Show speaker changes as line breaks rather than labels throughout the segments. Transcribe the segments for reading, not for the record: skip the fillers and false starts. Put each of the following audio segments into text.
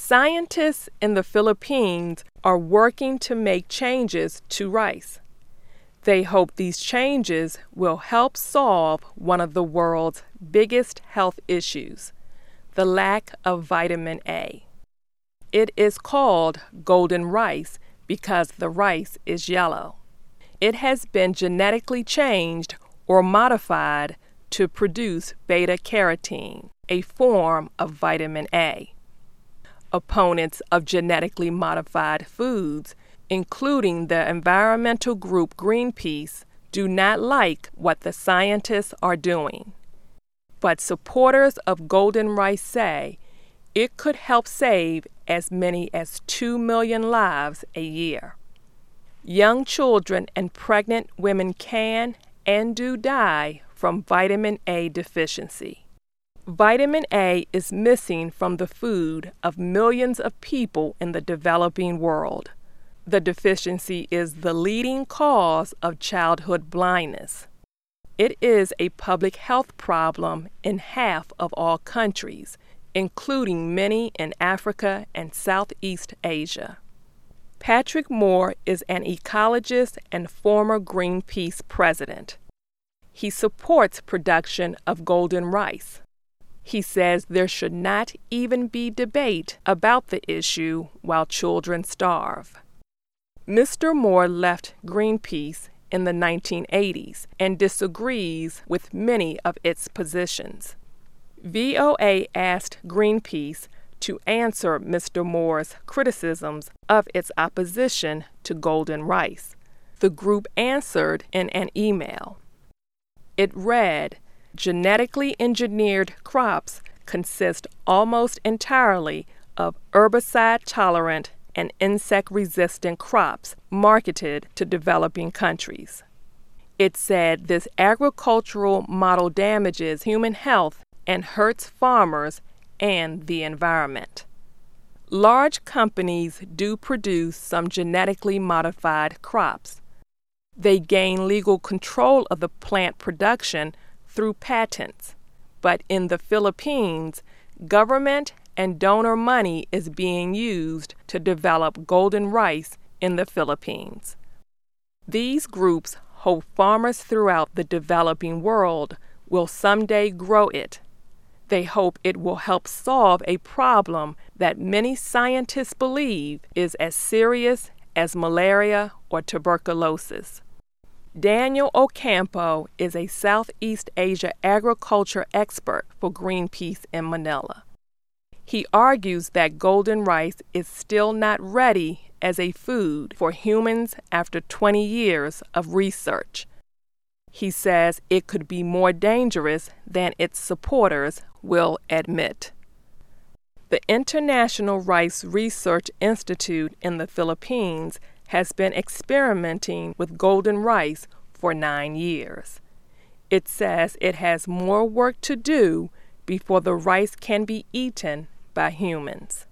Scientists in the Philippines are working to make changes to rice. They hope these changes will help solve one of the world's biggest health issues, the lack of vitamin A. It is called golden rice because the rice is yellow. It has been genetically changed or modified to produce beta-carotene, a form of vitamin A. Opponents of genetically modified foods, including the environmental group Greenpeace, do not like what the scientists are doing. But supporters of golden rice say it could help save as many as 2 million lives a year. Young children and pregnant women can and do die from vitamin A deficiency. Vitamin A is missing from the food of millions of people in the developing world. The deficiency is the leading cause of childhood blindness. It is a public health problem in half of all countries, including many in Africa and Southeast Asia. Patrick Moore is an ecologist and former Greenpeace president. He supports production of golden rice. He says there should not even be debate about the issue while children starve. Mr. Moore left Greenpeace in the 1980s and disagrees with many of its positions. VOA asked Greenpeace to answer Mr. Moore's criticisms of its opposition to golden rice. The group answered in an email. It read, "Genetically engineered crops consist almost entirely of herbicide-tolerant and insect-resistant crops marketed to developing countries." It said this agricultural model damages human health and hurts farmers and the environment. Large companies do produce some genetically modified crops. They gain legal control of the plant production through patents, but in the Philippines, government and donor money is being used to develop golden rice in the Philippines. These groups hope farmers throughout the developing world will someday grow it. They hope it will help solve a problem that many scientists believe is as serious as malaria or tuberculosis. Daniel Ocampo is a Southeast Asia agriculture expert for Greenpeace in Manila. He argues that golden rice is still not ready as a food for humans after 20 years of research. He says it could be more dangerous than its supporters will admit. The International Rice Research Institute in the Philippines has been experimenting with golden rice for 9 years. It says it has more work to do before the rice can be eaten by humans.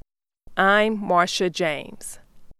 I'm Marcia James.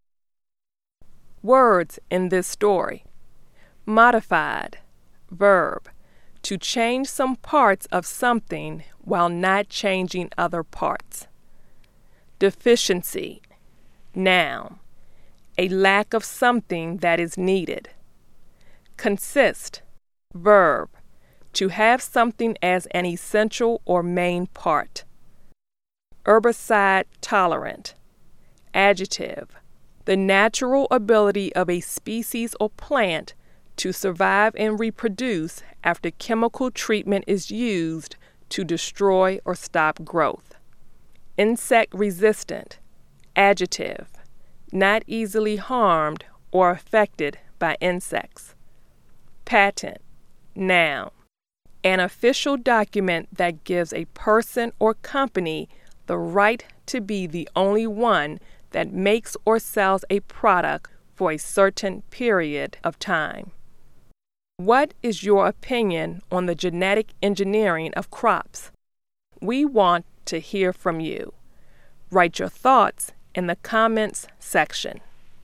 Words in this story. Modified, verb, to change some parts of something while not changing other parts. Deficiency, noun, a lack of something that is needed. Consist, verb, to have something as an essential or main part. Herbicide tolerant, adjective, the natural ability of a species or plant to survive and reproduce after chemical treatment is used to destroy or stop growth. Insect resistant, adjective, not easily harmed or affected by insects. Patent, noun, an official document that gives a person or company the right to be the only one that makes or sells a product for a certain period of time. What is your opinion on the genetic engineering of crops? We want to hear from you. Write your thoughts in the comments section.